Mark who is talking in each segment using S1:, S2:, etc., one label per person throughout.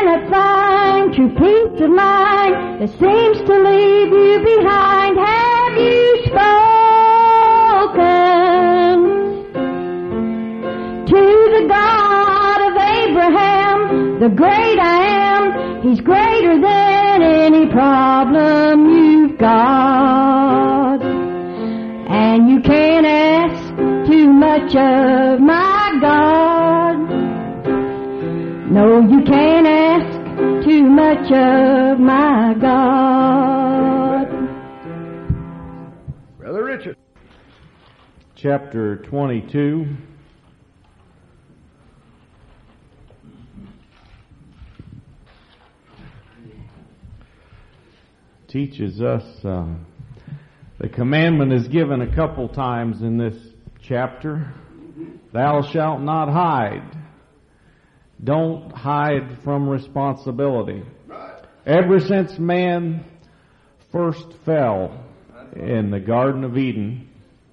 S1: cannot find true peace of mind that seems to leave you behind. Have you spoken to the God of Abraham, the great I am? He's greater than any problem you've got. And you can't ask too much of my God. No, you can't ask too much of my God.
S2: Brother Richard. Chapter 22. Teaches us, the commandment is given a couple times in this chapter. Thou shalt not hide. Don't hide from responsibility. Ever since man first fell in the Garden of Eden,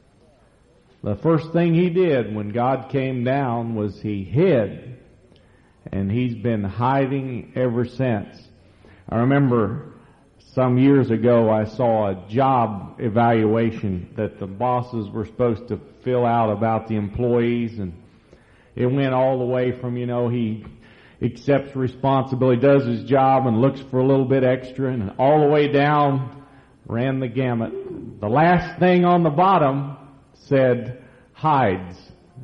S2: the first thing he did when God came down was he hid. And he's been hiding ever since. I remember some years ago I saw a job evaluation that the bosses were supposed to fill out about the employees, and it went all the way from, he accepts responsibility, does his job, and looks for a little bit extra, and all the way down, ran the gamut. The last thing on the bottom said, hides.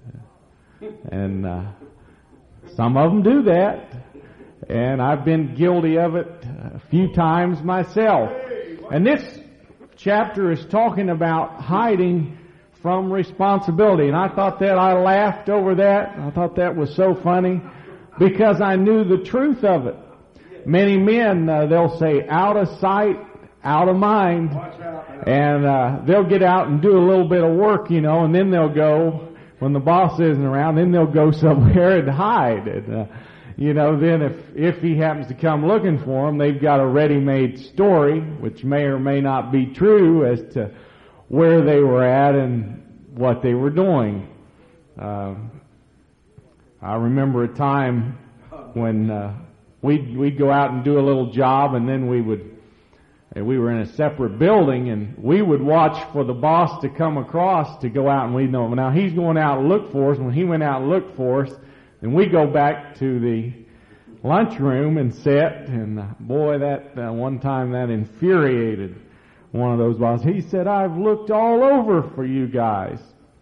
S2: And some of them do that, and I've been guilty of it a few times myself. And this chapter is talking about hiding from responsibility. And I thought that, I laughed over that. I thought that was so funny because I knew the truth of it. Many men, they'll say, out of sight, out of mind. And they'll get out and do a little bit of work, and then they'll go, when the boss isn't around, then they'll go somewhere and hide. And, then if he happens to come looking for them, they've got a ready-made story, which may or may not be true as to where they were at and what they were doing. I remember a time when we'd go out and do a little job, and then we were in a separate building, and we would watch for the boss to come across to go out, and we'd know, now he's going out and look for us. When he went out and looked for us, then we go back to the lunchroom and sit, and boy, that one time that infuriated one of those bosses. He said, I've looked all over for you guys.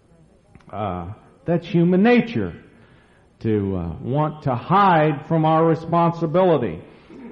S2: That's human nature, to want to hide from our responsibility.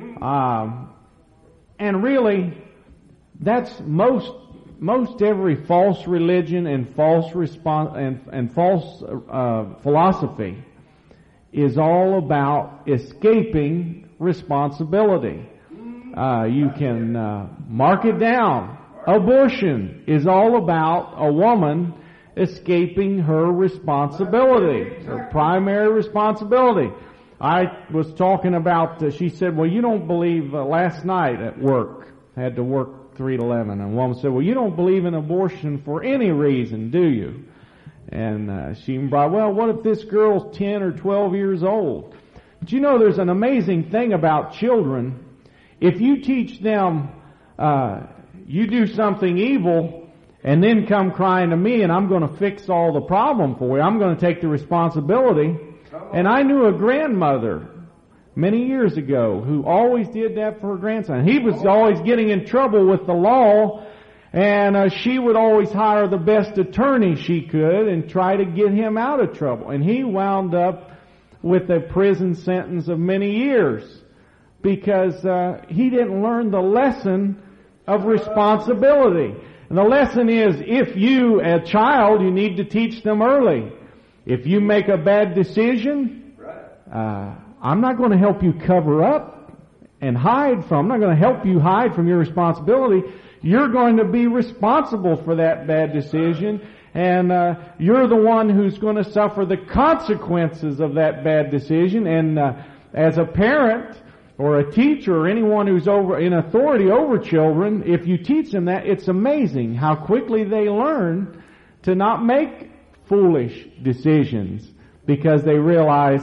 S2: And really, that's most every false religion and false false philosophy is all about escaping responsibility. You can mark it down. Abortion is all about a woman escaping her responsibility, her primary responsibility. I was talking about, she said, well, you don't believe, last night at work, I had to work 3 to 11, and a woman said, well, you don't believe in abortion for any reason, do you? And she brought, well, what if this girl's 10 or 12 years old? But there's an amazing thing about children. If you teach them, you do something evil, and then come crying to me, and I'm going to fix all the problem for you, I'm going to take the responsibility. And I knew a grandmother many years ago who always did that for her grandson. He was always getting in trouble with the law, and she would always hire the best attorney she could and try to get him out of trouble. And he wound up with a prison sentence of many years because he didn't learn the lesson of responsibility. And the lesson is, if you, a child, you need to teach them early. If you make a bad decision, I'm not going to help you cover up and hide from. I'm not going to help you hide from your responsibility. You're going to be responsible for that bad decision, and you're the one who's going to suffer the consequences of that bad decision. And as a parent or a teacher or anyone who's in authority over children, if you teach them that, it's amazing how quickly they learn to not make foolish decisions, because they realize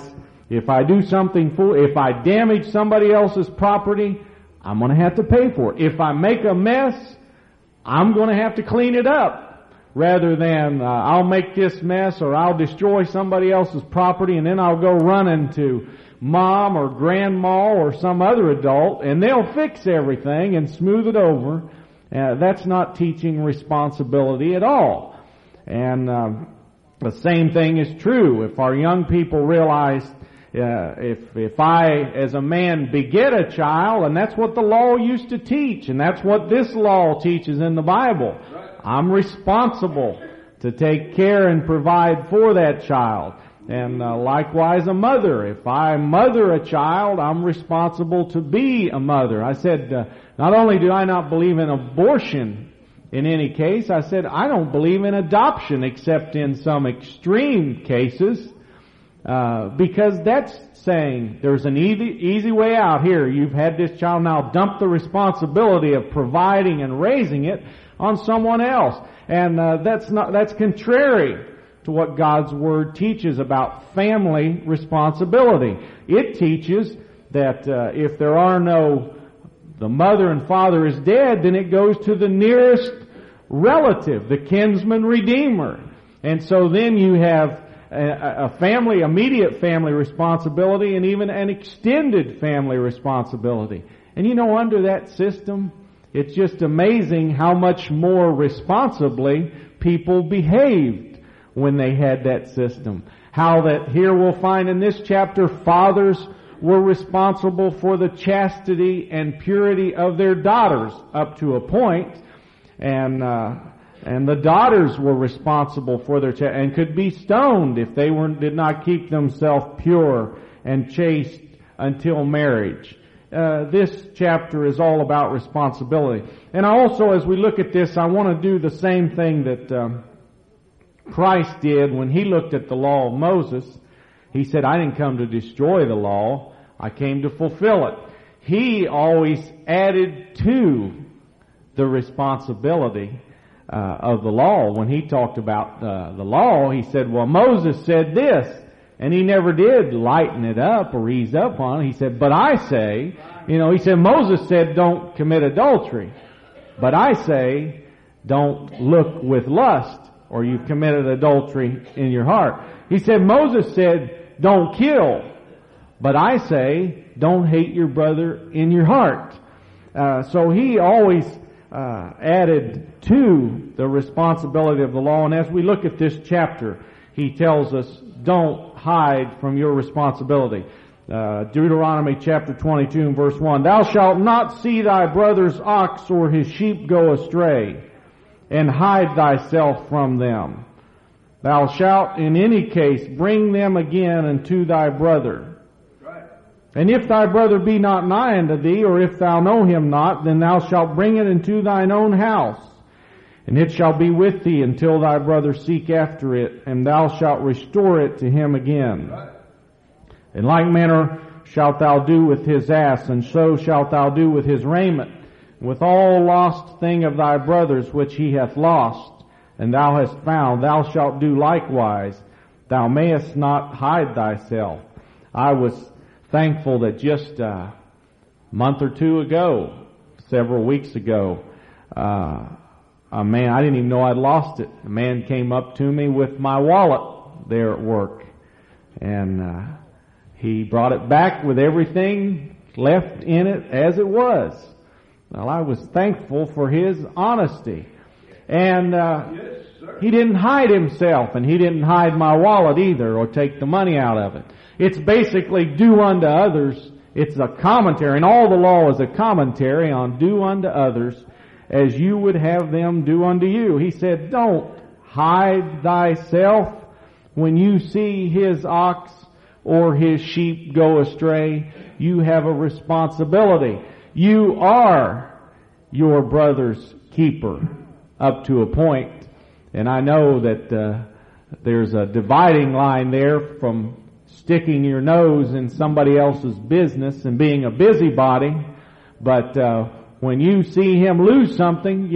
S2: If I do something if I damage somebody else's property, I'm going to have to pay for it. If I make a mess, I'm going to have to clean it up. Rather than I'll make this mess or I'll destroy somebody else's property and then I'll go running to mom or grandma or some other adult and they'll fix everything and smooth it over. That's not teaching responsibility at all. And the same thing is true. If our young people realize if I, as a man, beget a child, and that's what the law used to teach, and that's what this law teaches in the Bible, I'm responsible to take care and provide for that child. And likewise a mother. If I mother a child, I'm responsible to be a mother. I said, not only do I not believe in abortion in any case, I said I don't believe in adoption except in some extreme cases. Because that's saying there's an easy way out here. You've had this child, now dump the responsibility of providing and raising it on someone else. And that's contrary to what God's Word teaches about family responsibility. It teaches that if there are the mother and father is dead, then it goes to the nearest relative, the kinsman redeemer. And so then you have a family, immediate family responsibility, and even an extended family responsibility. And under that system, it's just amazing how much more responsibly people behaved when they had that system. How that here we'll find in this chapter, fathers were responsible for the chastity and purity of their daughters up to a point, and the daughters were responsible for their and could be stoned if they did not keep themselves pure and chaste until marriage. This chapter is all about responsibility. And also, as we look at this, I want to do the same thing that Christ did when He looked at the law of Moses. He said, I didn't come to destroy the law, I came to fulfill it. He always added to the responsibility of the law. When He talked about the law, He said, well, Moses said this, and He never did lighten it up or ease up on it. He said, but I say, He said, Moses said don't commit adultery, but I say don't look with lust, or you've committed adultery in your heart. He said, Moses said don't kill, but I say don't hate your brother in your heart. So He always added to the responsibility of the law. And as we look at this chapter, He tells us, don't hide from your responsibility. Deuteronomy chapter 22 and verse 1, thou shalt not see thy brother's ox or his sheep go astray, and hide thyself from them. Thou shalt in any case bring them again unto thy brother. And if thy brother be not nigh unto thee, or if thou know him not, then thou shalt bring it into thine own house, and it shall be with thee until thy brother seek after it, and thou shalt restore it to him again. In like manner shalt thou do with his ass, and so shalt thou do with his raiment, with all lost thing of thy brother's which he hath lost, and thou hast found, thou shalt do likewise. Thou mayest not hide thyself. I was thankful that just a month or two ago, several weeks ago, a man, I didn't even know I'd lost it. A man came up to me with my wallet there at work, and he brought it back with everything left in it as it was. Well, I was thankful for his honesty. And he didn't hide himself, and he didn't hide my wallet either, or take the money out of it. It's basically do unto others. It's a commentary, and all the law is a commentary on do unto others as you would have them do unto you. He said, don't hide thyself when you see his ox or his sheep go astray. You have a responsibility. You are your brother's keeper up to a point. And I know that there's a dividing line there from sticking your nose in somebody else's business and being a busybody. But when you see him lose something,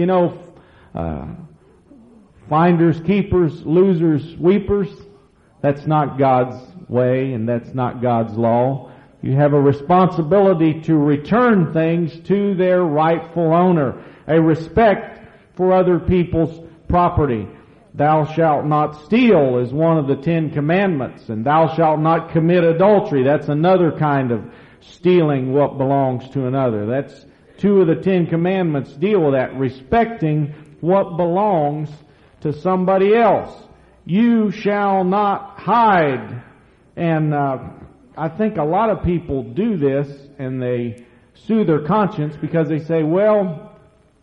S2: finders, keepers, losers, weepers, that's not God's way, and that's not God's law. You have a responsibility to return things to their rightful owner, a respect for other people's property. Thou shalt not steal is one of the 10 commandments, and thou shalt not commit adultery. That's another kind of stealing what belongs to another. That's 2 of the 10 commandments deal with that, respecting what belongs to somebody else. You shall not hide. And I think a lot of people do this, and they soothe their conscience because they say, well,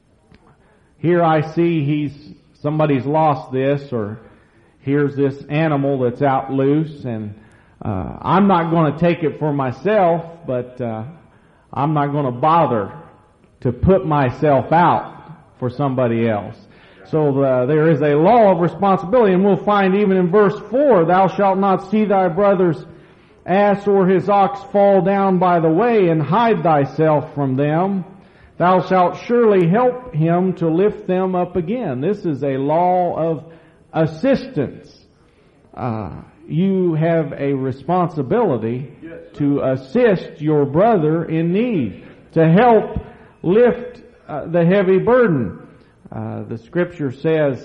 S2: here I see somebody's lost this, or here's this animal that's out loose, and I'm not going to take it for myself, but I'm not going to bother to put myself out for somebody else. So there is a law of responsibility, and we'll find even in verse 4, thou shalt not see thy brother's ass or his ox fall down by the way, and hide thyself from them. Thou shalt surely help him to lift them up again. This is a law of assistance. You have a responsibility to assist your brother in need, to help lift the heavy burden. The Scripture says,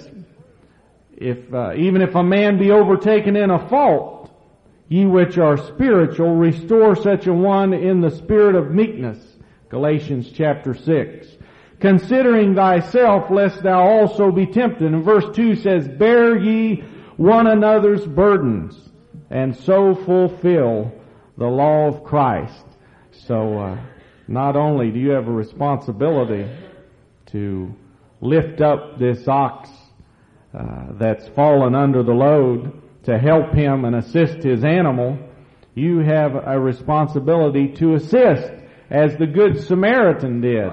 S2: even if a man be overtaken in a fault, ye which are spiritual, restore such a one in the spirit of meekness. Galatians chapter 6. Considering thyself, lest thou also be tempted. And verse 2 says, bear ye one another's burdens, and so fulfill the law of Christ. So, not only do you have a responsibility to lift up this ox that's fallen under the load, to help him and assist his animal, you have a responsibility to assist, as the Good Samaritan did.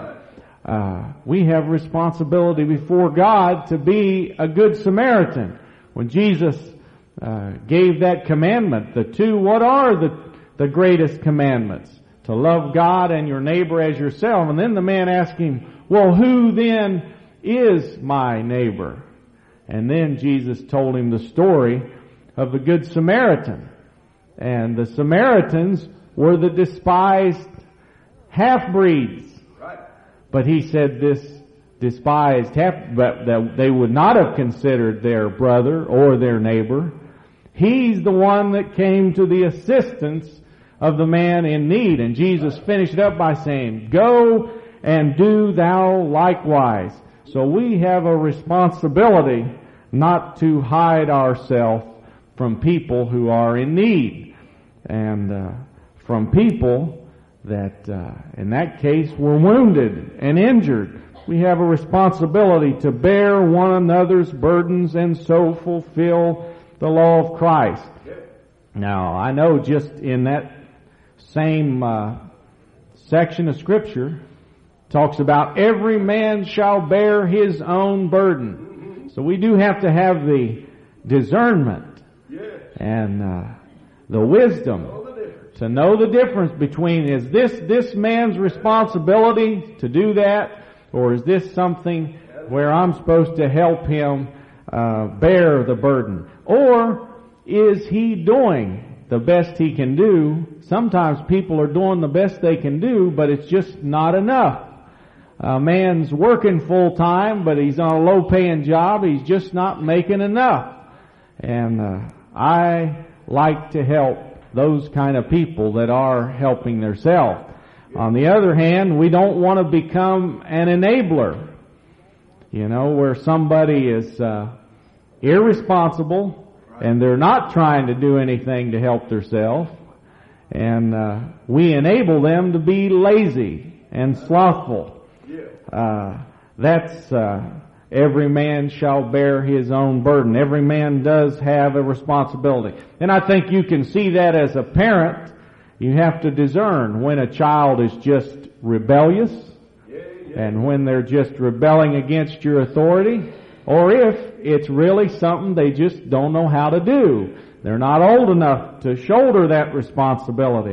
S2: We have responsibility before God to be a Good Samaritan. When Jesus gave that commandment, what are the greatest commandments? To love God and your neighbor as yourself. And then the man asked him, well, who then is my neighbor? And then Jesus told him the story of the Good Samaritan. And the Samaritans were the despised half-breeds. But he said this despised but that they would not have considered their brother or their neighbor. He's the one that came to the assistance of the man in need. And Jesus finished it up by saying, go and do thou likewise. So we have a responsibility not to hide ourselves from people who are in need, and from people that, in that case, were wounded and injured. We have a responsibility to bear one another's burdens and so fulfill the law of Christ. Now, I know just in that same section of Scripture, talks about every man shall bear his own burden. So we do have to have the discernment and the wisdom to know the difference between, is this man's responsibility to do that, or is this something where I'm supposed to help him bear the burden? Or is he doing the best he can do? Sometimes people are doing the best they can do, but it's just not enough. A man's working full time, but he's on a low paying job. He's just not making enough. And I like to help those kind of people that are helping themselves. On the other hand, we don't want to become an enabler. Where somebody is irresponsible and they're not trying to do anything to help themselves, and we enable them to be lazy and slothful. That's every man shall bear his own burden. Every man does have a responsibility. And I think you can see that as a parent. You have to discern when a child is just rebellious and when they're just rebelling against your authority, or if it's really something they just don't know how to do. They're not old enough to shoulder that responsibility.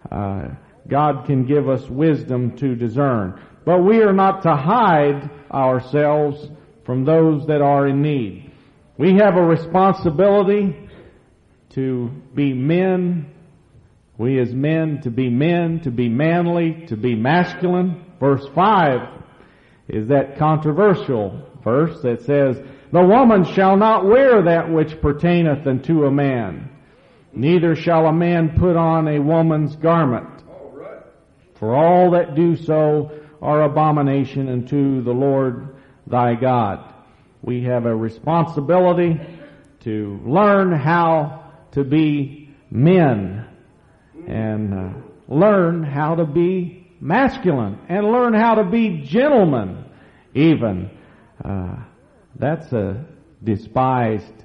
S2: God can give us wisdom to discern. But we are not to hide ourselves from those that are in need. We have a responsibility to be men. We as men, to be manly, to be masculine. Verse 5 is that controversial verse that says, "The woman shall not wear that which pertaineth unto a man, neither shall a man put on a woman's garment. For all that do so are abomination unto the Lord thy God." We have a responsibility to learn how to be men and learn how to be masculine and learn how to be gentlemen even. That's a despised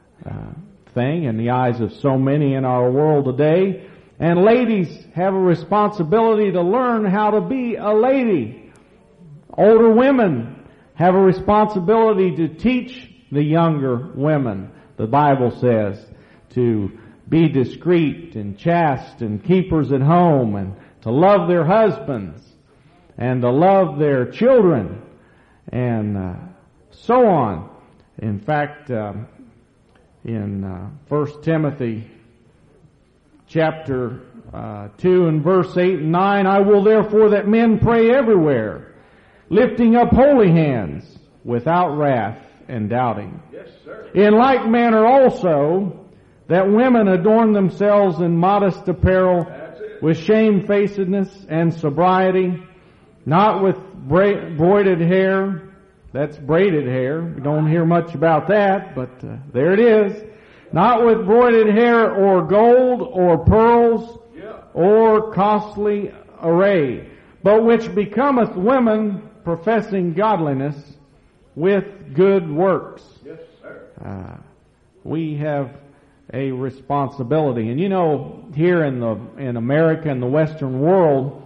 S2: thing in the eyes of so many in our world today. And ladies have a responsibility to learn how to be a lady. Older women have a responsibility to teach the younger women, the Bible says, to be discreet and chaste and keepers at home and to love their husbands and to love their children and so on. In fact, in 1 Timothy chapter 2 and verse 8 and 9, "I will therefore that men pray everywhere, lifting up holy hands, without wrath and doubting. Yes, sir. In like manner also, that women adorn themselves in modest apparel, with shamefacedness and sobriety, not with broided hair." That's braided hair. We don't hear much about that, but there it is. "Not with broided hair or gold or pearls or costly array, but which becometh women professing godliness with good works." Yes, sir. We have a responsibility. And you know, here in America and the Western world,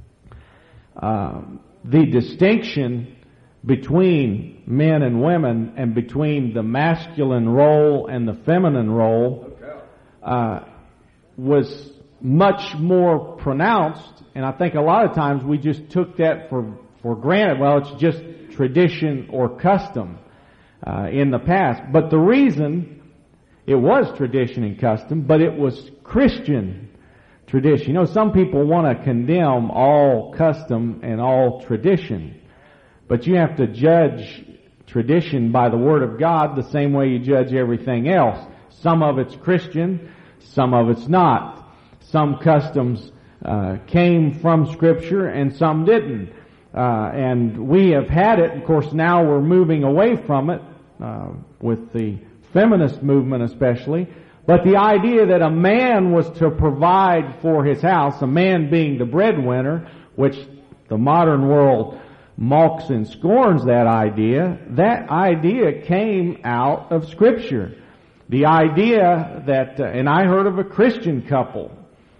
S2: the distinction between men and women and between the masculine role and the feminine role was much more pronounced, and I think a lot of times we just took that for granted. Well, it's just tradition or custom in the past. But the reason it was tradition and custom, but it was Christian tradition. You know, some people want to condemn all custom and all tradition, but you have to judge tradition by the Word of God the same way you judge everything else. Some of it's Christian, some of it's not. Some customs came from Scripture and some didn't. And we have had it. Of course, now we're moving away from it, with the feminist movement especially. But the idea that a man was to provide for his house, a man being the breadwinner, which the modern world mocks and scorns that idea came out of Scripture. The idea that, and I heard of a Christian couple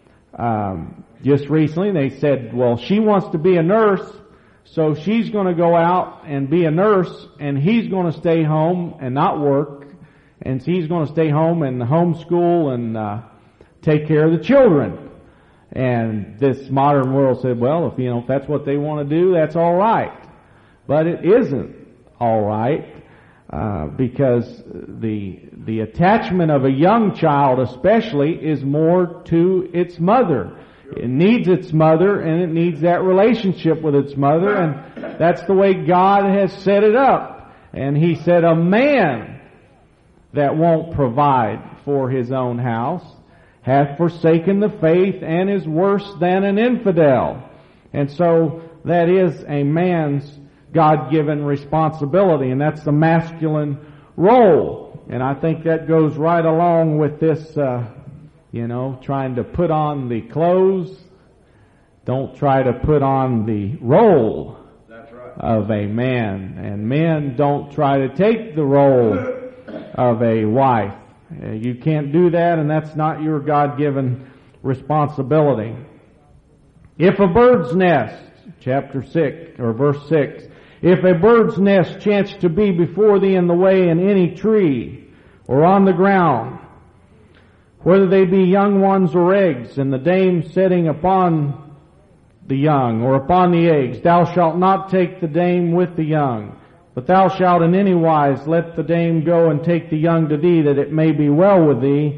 S2: just recently. They said, well, she wants to be a nurse, so she's going to go out and be a nurse, and he's going to stay home and not work, and he's going to stay home and homeschool and take care of the children. And this modern world said, well, if that's what they want to do, that's all right. But it isn't all right, because the attachment of a young child especially is more to its mother. It needs its mother, and it needs that relationship with its mother, and that's the way God has set it up. And He said, a man that won't provide for his own house hath forsaken the faith and is worse than an infidel. And so that is a man's God-given responsibility, and that's the masculine role. And I think that goes right along with this, trying to put on the clothes. Don't try to put on the role of a man. And men don't try to take the role of a wife. You can't do that, and that's not your God-given responsibility. If a bird's nest, chapter 6, or verse 6, if a bird's nest chance to be before thee in the way in any tree, or on the ground, whether they be young ones or eggs, and the dame setting upon the young, or upon the eggs, thou shalt not take the dame with the young, but thou shalt in any wise let the dame go and take the young to thee, that it may be well with thee,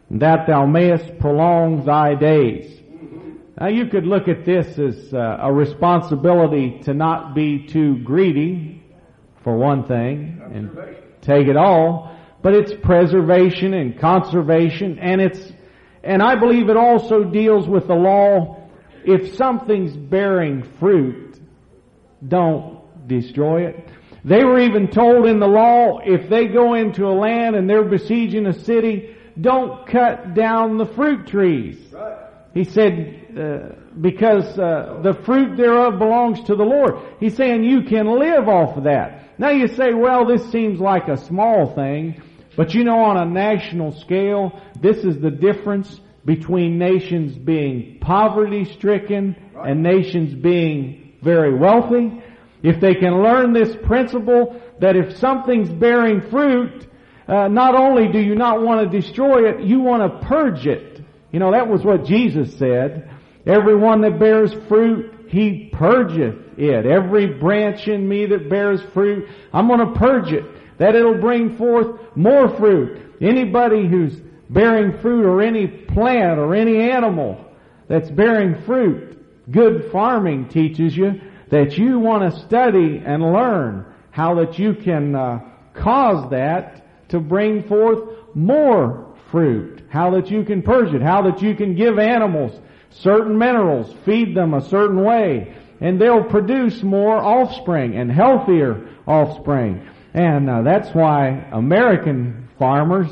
S2: that thou mayest prolong thy days. Now you could look at this as a responsibility to not be too greedy, for one thing, and take it all, but it's preservation and conservation, and I believe it also deals with the law. If something's bearing fruit, don't destroy it. They were even told in the law, if they go into a land and they're besieging a city, don't cut down the fruit trees. He said, because the fruit thereof belongs to the Lord. He's saying you can live off of that. Now you say, well, this seems like a small thing, but you know, on a national scale, this is the difference between nations being poverty-stricken and nations being very wealthy. If they can learn this principle that if something's bearing fruit, not only do you not want to destroy it, you want to purge it. You know, that was what Jesus said. Every one that bears fruit, He purgeth it. Every branch in me that bears fruit, I'm going to purge it, that it'll bring forth more fruit. Anybody who's bearing fruit, or any plant or any animal that's bearing fruit, good farming teaches you that you want to study and learn how that you can cause that to bring forth more fruit, how that you can purge it, how that you can give animals certain minerals, feed them a certain way, and they'll produce more offspring and healthier offspring. And that's why American farmers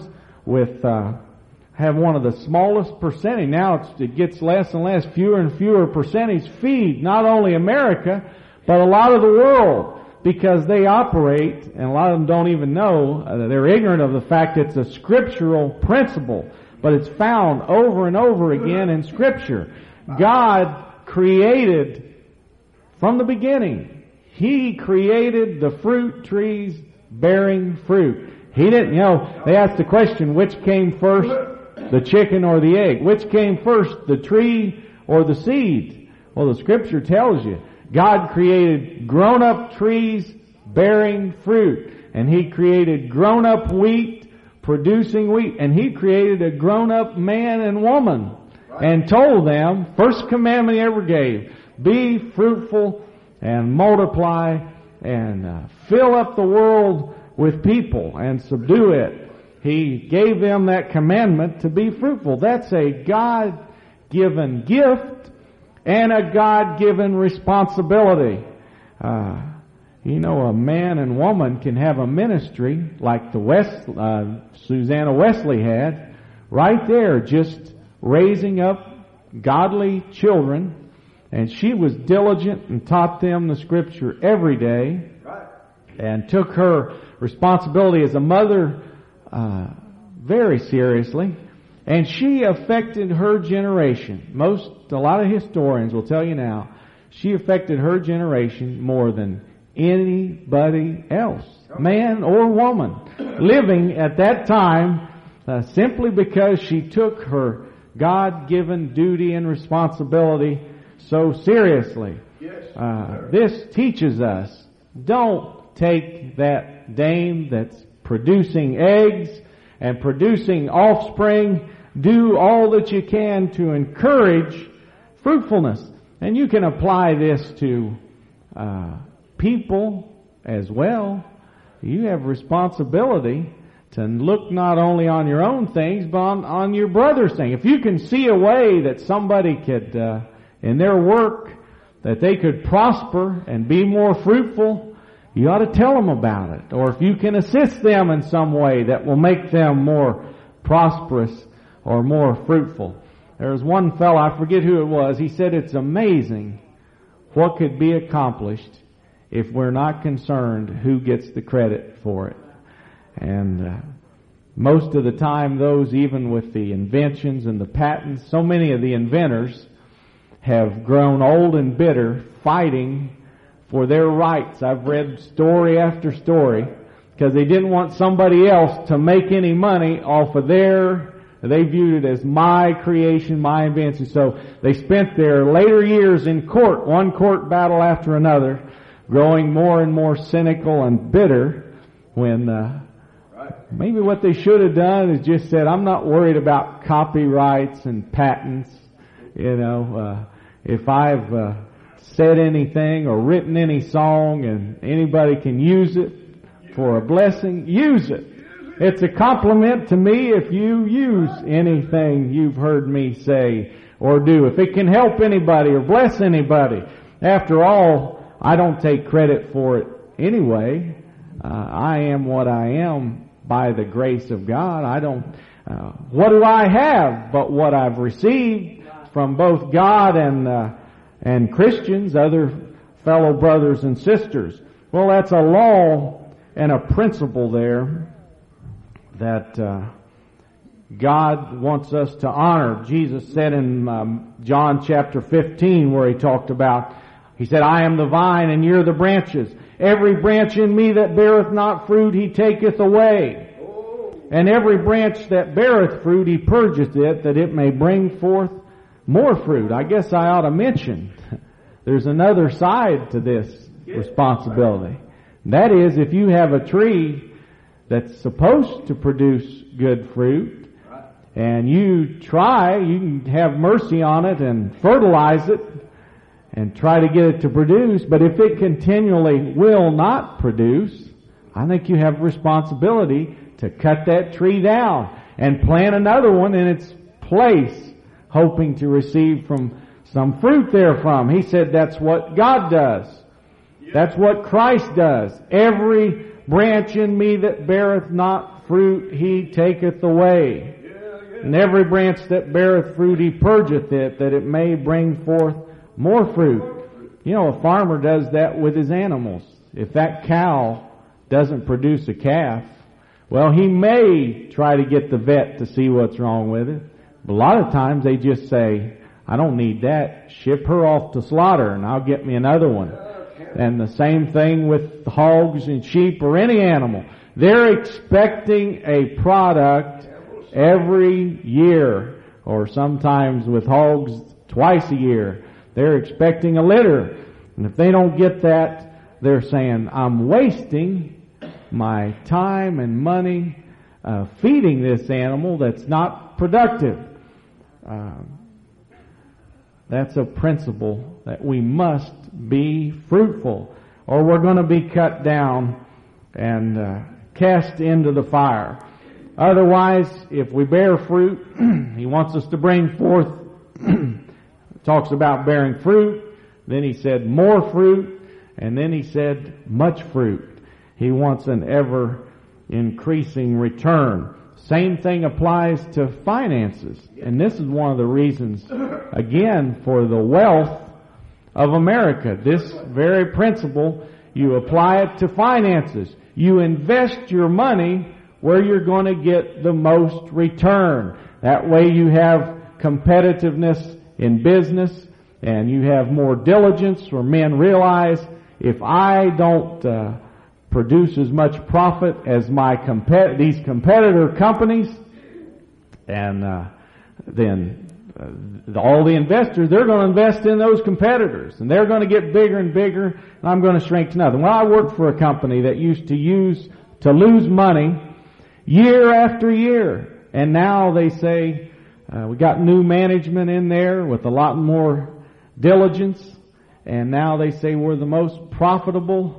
S2: have one of the smallest percentage. Now it gets less and less, fewer and fewer percentage feed not only America, but a lot of the world, because they operate, and a lot of them don't even know, they're ignorant of the fact it's a scriptural principle, but it's found over and over again in Scripture. God created from the beginning. He created the fruit trees bearing fruit. He didn't, they asked the question, which came first, the chicken or the egg? Which came first, the tree or the seed? Well, the Scripture tells you, God created grown-up trees bearing fruit, and He created grown-up wheat producing wheat, and He created a grown-up man and woman and told them, first commandment He ever gave, be fruitful and multiply and fill up the world with people and subdue it. He gave them that commandment to be fruitful. That's a God-given gift and a God-given responsibility. A man and woman can have a ministry like the Susanna Wesley had, right there, just raising up godly children, and she was diligent and taught them the Scripture every day, and took her responsibility as a mother very seriously, and she affected her generation. A lot of historians will tell you now, she affected her generation more than anybody else, man or woman, living at that time, simply because she took her God-given duty and responsibility so seriously. This teaches us, don't take that dame that's producing eggs and producing offspring. Do all that you can to encourage fruitfulness. And you can apply this to people as well. You have responsibility to look not only on your own things, but on your brother's thing. If you can see a way that somebody could, in their work, that they could prosper and be more fruitful, you ought to tell them about it. Or if you can assist them in some way that will make them more prosperous or more fruitful. There was one fellow, I forget who it was, he said it's amazing what could be accomplished if we're not concerned who gets the credit for it. And most of the time, those, even with the inventions and the patents, so many of the inventors have grown old and bitter fighting for their rights. I've read story after story because they didn't want somebody else to make any money off of they viewed it as my creation, my invention. So they spent their later years in court, one court battle after another, growing more and more cynical and bitter when Maybe what they should have done is just said, I'm not worried about copyrights and patents. If I've said anything or written any song and anybody can use it for a blessing, use it. It's a compliment to me if you use anything you've heard me say or do. If it can help anybody or bless anybody. After all, I don't take credit for it anyway. I am what I am by the grace of God. What do I have but what I've received from both God and Christians, other fellow brothers and sisters? Well, that's a law and a principle there that God wants us to honor. Jesus said in John chapter 15, where he said, I am the vine and you're the branches. Every branch in me that beareth not fruit, he taketh away. And every branch that beareth fruit, he purgeth it, that it may bring forth more fruit. I guess I ought to mention, there's another side to this responsibility. That is, if you have a tree that's supposed to produce good fruit, and you can have mercy on it and fertilize it and try to get it to produce, but if it continually will not produce, I think you have a responsibility to cut that tree down and plant another one in its place, hoping to receive from some fruit therefrom. He said that's what God does. That's what Christ does. Every branch in me that beareth not fruit, he taketh away. And every branch that beareth fruit, he purgeth it, that it may bring forth more fruit. A farmer does that with his animals. If that cow doesn't produce a calf, well, he may try to get the vet to see what's wrong with it. But a lot of times they just say, I don't need that. Ship her off to slaughter and I'll get me another one. And the same thing with hogs and sheep or any animal. They're expecting a product every year, or sometimes with hogs twice a year. They're expecting a litter. And if they don't get that, they're saying, I'm wasting my time and money feeding this animal that's not productive. That's a principle that we must be fruitful, or we're going to be cut down and cast into the fire. Otherwise, if we bear fruit, he wants us to bring forth, talks about bearing fruit, then he said more fruit, and then he said much fruit. He wants an ever increasing return. Same thing applies to finances. And this is one of the reasons, again, for the wealth of America. This very principle, you apply it to finances. You invest your money where you're going to get the most return. That way you have competitiveness in business and you have more diligence, where men realize, if I don't produce as much profit as these competitor companies, and then all the investors, they're going to invest in those competitors, and they're going to get bigger and bigger, and I'm going to shrink to nothing. Well, I worked for a company that used to lose money year after year, and now they say we got new management in there with a lot more diligence, and now they say we're the most profitable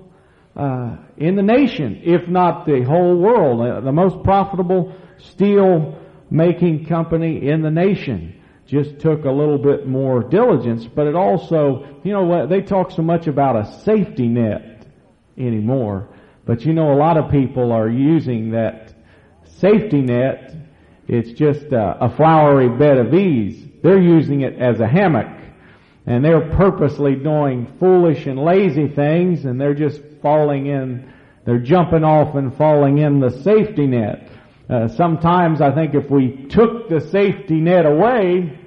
S2: in the nation, if not the whole world, the most profitable steel making company in the nation. Just took a little bit more diligence, but it also, they talk so much about a safety net anymore, but a lot of people are using that safety net. It's just a flowery bed of ease. They're using it as a hammock, and they're purposely doing foolish and lazy things, and they're just falling in, they're jumping off and falling in the safety net. Sometimes I think if we took the safety net away,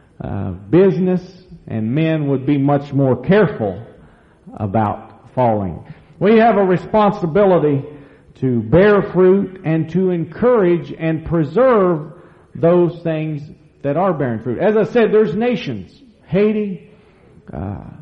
S2: business and men would be much more careful about falling. We have a responsibility to bear fruit and to encourage and preserve those things that are bearing fruit. As I said, there's nations. Haiti,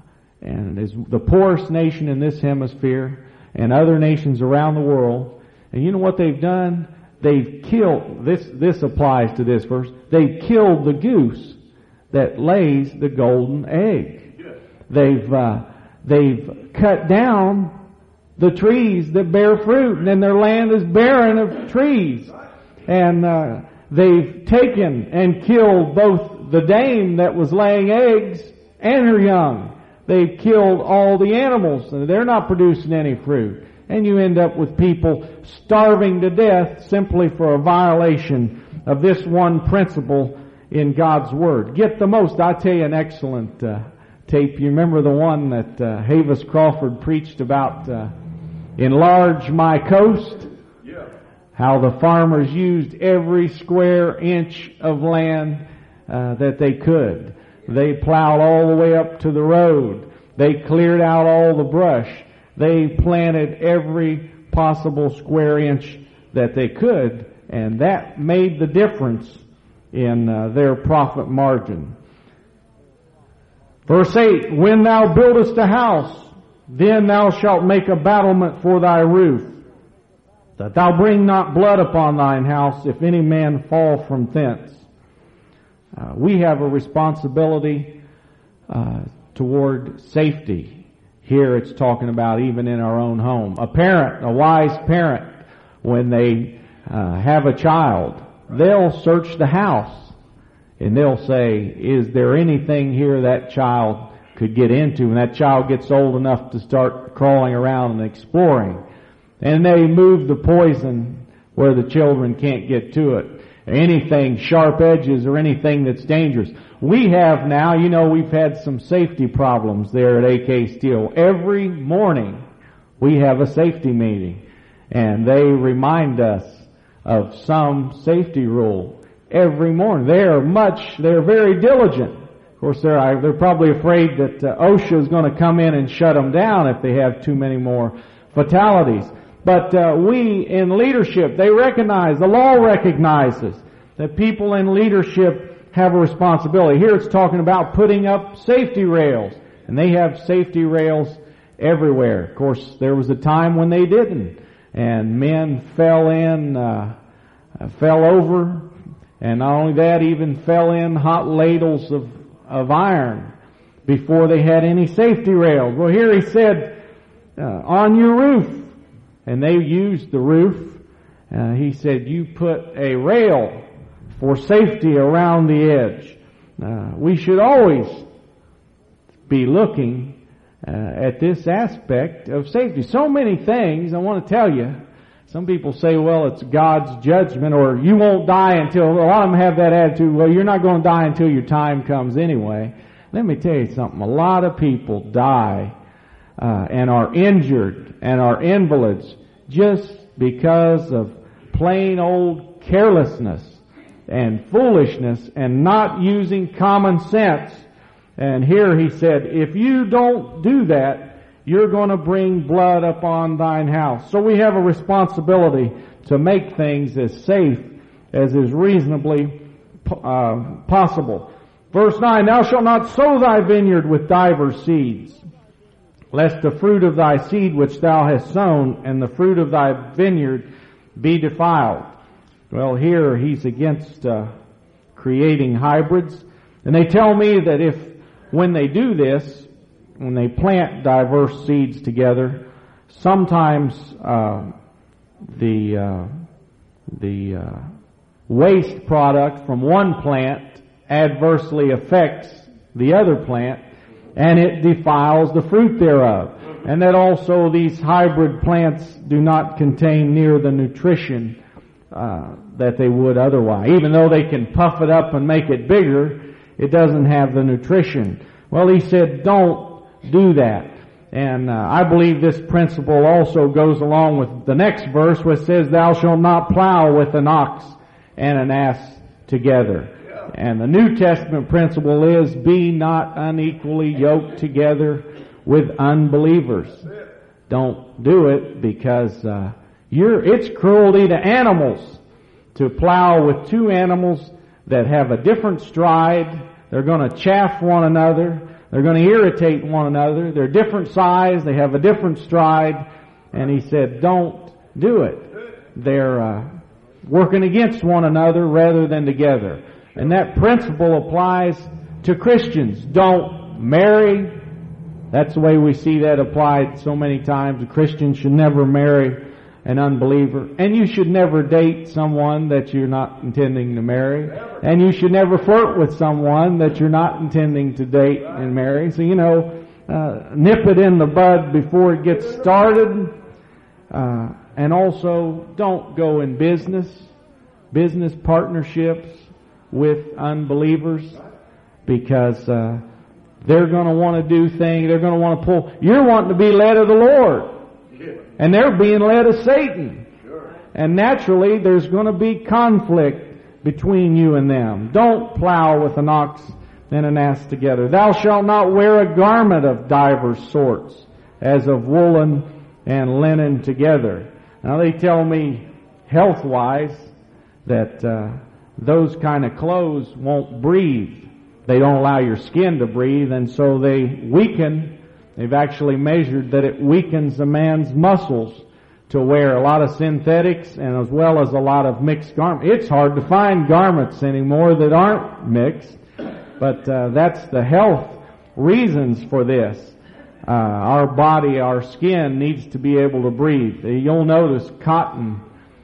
S2: and is the poorest nation in this hemisphere, and other nations around the world. And you know what they've done? They've killed, this applies to this verse, they've killed the goose that lays the golden egg. They've cut down the trees that bear fruit, and then their land is barren of trees. And they've taken and killed both the dame that was laying eggs and her young. They've killed all the animals, and they're not producing any fruit. And you end up with people starving to death simply for a violation of this one principle in God's Word. Get the most. I tell you an excellent tape. You remember the one that Havis Crawford preached about, Enlarge My Coast? Yeah. How the farmers used every square inch of land that they could. They plowed all the way up to the road. They cleared out all the brush. They planted every possible square inch that they could, and that made the difference in their profit margin. Verse 8, When thou buildest a house, then thou shalt make a battlement for thy roof, that thou bring not blood upon thine house, if any man fall from thence. We have a responsibility toward safety. Here it's talking about even in our own home. A parent, a wise parent, when they have a child, they'll search the house and they'll say, is there anything here that child could get into? When that child gets old enough to start crawling around and exploring. And they move the poison where the children can't get to it. Anything, sharp edges or anything that's dangerous. We have now, you know, we've had some safety problems there at AK Steel. Every morning we have a safety meeting, and they remind us of some safety rule every morning. They're very diligent. Of course, they're probably afraid that OSHA is going to come in and shut them down if they have too many more fatalities. But we in leadership, they recognize, the law recognizes that people in leadership have a responsibility. Here it's talking about putting up safety rails, and they have safety rails everywhere. Of course, there was a time when they didn't, and men fell over, and not only that, even fell in hot ladles of iron before they had any safety rails. Well, here he said, on your roof. And they used the roof. He said, you put a rail for safety around the edge. We should always be looking at this aspect of safety. So many things, I want to tell you. Some people say, well, it's God's judgment, or you won't die until, a lot of them have that attitude, well, you're not going to die until your time comes anyway. Let me tell you something. A lot of people die and are injured and are invalids just because of plain old carelessness and foolishness and not using common sense. And here he said, if you don't do that, you're going to bring blood upon thine house. So we have a responsibility to make things as safe as is reasonably possible. Verse 9, thou shalt not sow thy vineyard with divers seeds, lest the fruit of thy seed which thou hast sown and the fruit of thy vineyard be defiled. Well, here he's against creating hybrids. And they tell me that when they do this, when they plant diverse seeds together, sometimes the waste product from one plant adversely affects the other plant, and it defiles the fruit thereof. And that also these hybrid plants do not contain near the nutrition that they would otherwise. Even though they can puff it up and make it bigger, it doesn't have the nutrition. Well, he said, don't do that. And I believe this principle also goes along with the next verse, which says, thou shalt not plow with an ox and an ass together. And the New Testament principle is, be not unequally yoked together with unbelievers. Don't do it, because it's cruelty to animals to plow with two animals that have a different stride. They're going to chaff one another. They're going to irritate one another. They're different size. They have a different stride. And he said, don't do it. they're working against one another rather than together. And that principle applies to Christians. Don't marry. That's the way we see that applied so many times. A Christian should never marry an unbeliever. And you should never date someone that you're not intending to marry. And you should never flirt with someone that you're not intending to date and marry. So, nip it in the bud before it gets started. And also, don't go in business partnerships with unbelievers, because they're going to want to do things, they're going to want to pull. You're wanting to be led of the Lord, and they're being led of Satan. And naturally, there's going to be conflict between you and them. Don't plow with an ox and an ass together. Thou shalt not wear a garment of divers sorts, as of woolen and linen together. Now they tell me, health-wise, that those kind of clothes won't breathe. They don't allow your skin to breathe, and so they weaken. They've actually measured that it weakens a man's muscles to wear a lot of synthetics and as well as a lot of mixed garments. It's hard to find garments anymore that aren't mixed, but that's the health reasons for this. Our body, our skin needs to be able to breathe. You'll notice cotton,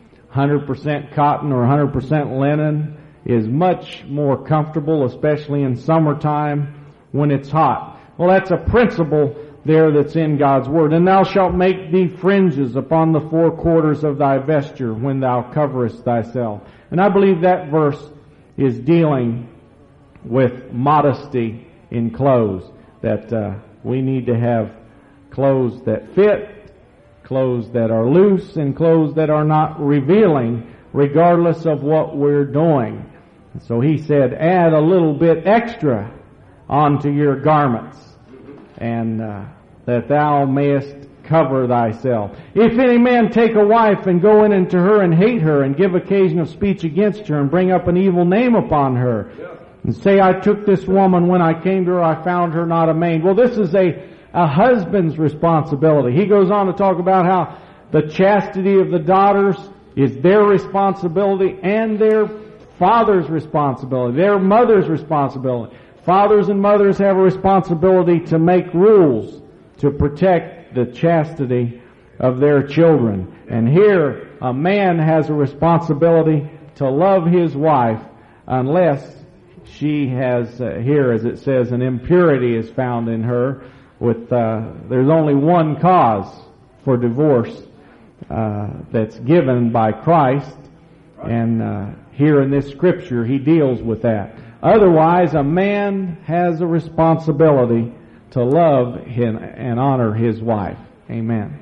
S2: 100% cotton or 100% linen, is much more comfortable, especially in summertime when it's hot. Well, that's a principle there that's in God's Word. And thou shalt make thee fringes upon the four quarters of thy vesture when thou coverest thyself. And I believe that verse is dealing with modesty in clothes, that we need to have clothes that fit, clothes that are loose, and clothes that are not revealing, regardless of what we're doing. So he said, add a little bit extra onto your garments, and that thou mayest cover thyself. If any man take a wife and go in unto her and hate her, and give occasion of speech against her, and bring up an evil name upon her, and say, I took this woman, when I came to her I found her not a maid. Well, this is a husband's responsibility. He goes on to talk about how the chastity of the daughters is their responsibility and their father's responsibility, their mother's responsibility. Fathers and mothers have a responsibility to make rules to protect the chastity of their children. And here, a man has a responsibility to love his wife unless she has, here as it says, an impurity is found in her. There's only one cause for divorce that's given by Christ, and here in this scripture he deals with that. Otherwise, a man has a responsibility to love and honor his wife. Amen.